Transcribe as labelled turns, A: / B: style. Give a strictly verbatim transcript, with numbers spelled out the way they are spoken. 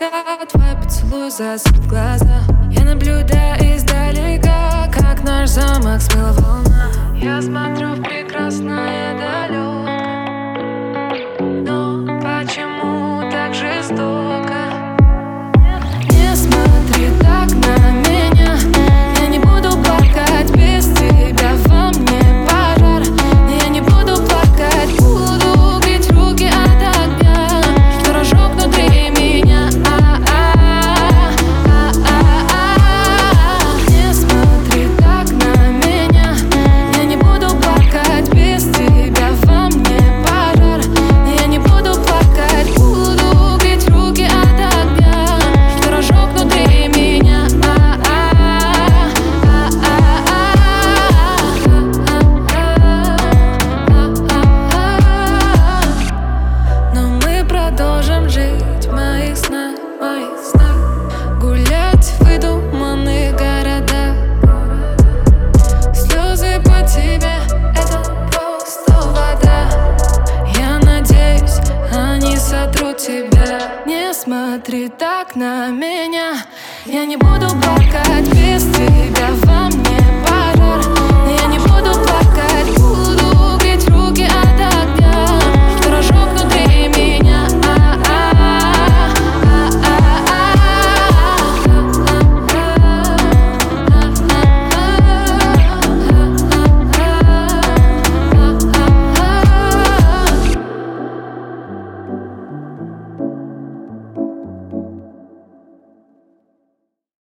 A: пока твой поцелуй засыпет глаза. Я наблюдаю издалека, как наш замок смыла волна. Я смотрю в прекрасное далеко, но почему так жестоко? Не смотри так на меня, я не буду плакать без тебя. Во мне пожар, но я не буду плакать. Буду греть руки от огня, что разжег внутри меня. Не смотри так на меня, я не буду плакать без тебя. Во мне пожар, но я не буду плакать. Буду греть руки от огня, что разжег внутри меня. Но мы продолжим жить в моих снах, в моих снах, гулять в выдуманных городах. Слезы по тебе — это просто вода. Я надеюсь, они сотрут тебя. Не смотри так на меня, я не буду плакать.